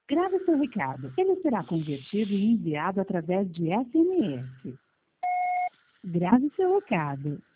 Grave seu recado. Ele será convertido e enviado através de SMS. Grave seu recado.